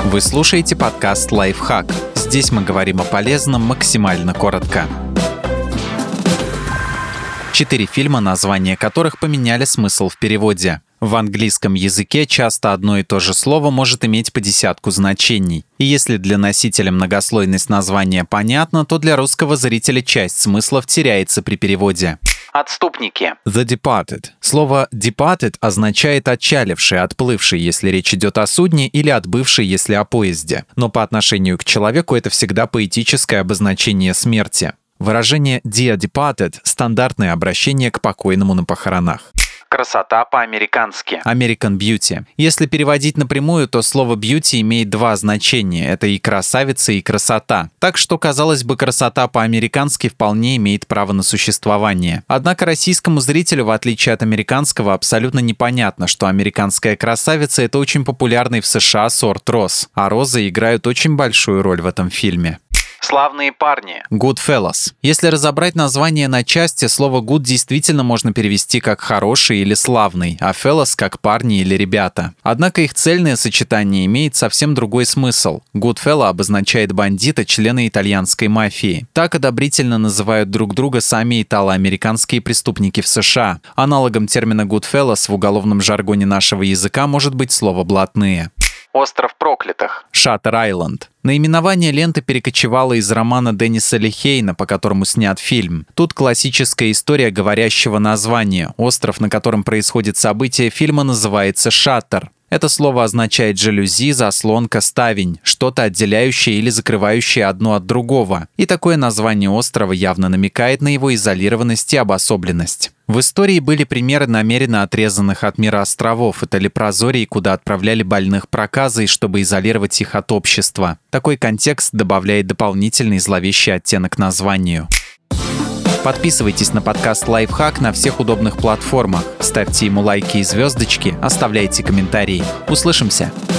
Вы слушаете подкаст «Лайфхак». Здесь мы говорим о полезном максимально коротко. 4 фильма, названия которых поменяли смысл в переводе. В английском языке часто одно и то же слово может иметь по десятку значений. И если для носителя многослойность названия понятна, то для русского зрителя часть смыслов теряется при переводе. Отступники. The Departed. Слово departed означает отчаливший, отплывший, если речь идет о судне, или отбывший, если о поезде. Но по отношению к человеку это всегда поэтическое обозначение смерти. Выражение Dear Departed – стандартное обращение к покойному на похоронах. Красота по-американски. American Beauty. Если переводить напрямую, то слово beauty имеет два значения. Это и красавица, и красота. Так что, казалось бы, красота по-американски вполне имеет право на существование. Однако российскому зрителю, в отличие от американского, абсолютно непонятно, что американская красавица – это очень популярный в США сорт роз. А розы играют очень большую роль в этом фильме. Славные парни. Goodfellas. Если разобрать название на части, слово good действительно можно перевести как хороший или славный, а fellas как парни или ребята. Однако их цельное сочетание имеет совсем другой смысл. Goodfellow обозначает бандита, члена итальянской мафии. Так одобрительно называют друг друга сами итало-американские преступники в США. Аналогом термина Goodfellas в уголовном жаргоне нашего языка может быть слово блатные. Остров проклятых. Шаттер-Айленд. Наименование ленты перекочевало из романа Денниса Лихейна, по которому снят фильм. Тут классическая история говорящего названия. Остров, на котором происходит событие фильма, называется Шаттер. Это слово означает жалюзи, заслонка, ставень, что-то отделяющее или закрывающее одно от другого. И такое название острова явно намекает на его изолированность и обособленность. В истории были примеры намеренно отрезанных от мира островов. Это лепрозории, куда отправляли больных проказой, чтобы изолировать их от общества. Такой контекст добавляет дополнительный зловещий оттенок названию. Подписывайтесь на подкаст «Лайфхак» на всех удобных платформах. Ставьте ему лайки и звездочки, оставляйте комментарии. Услышимся!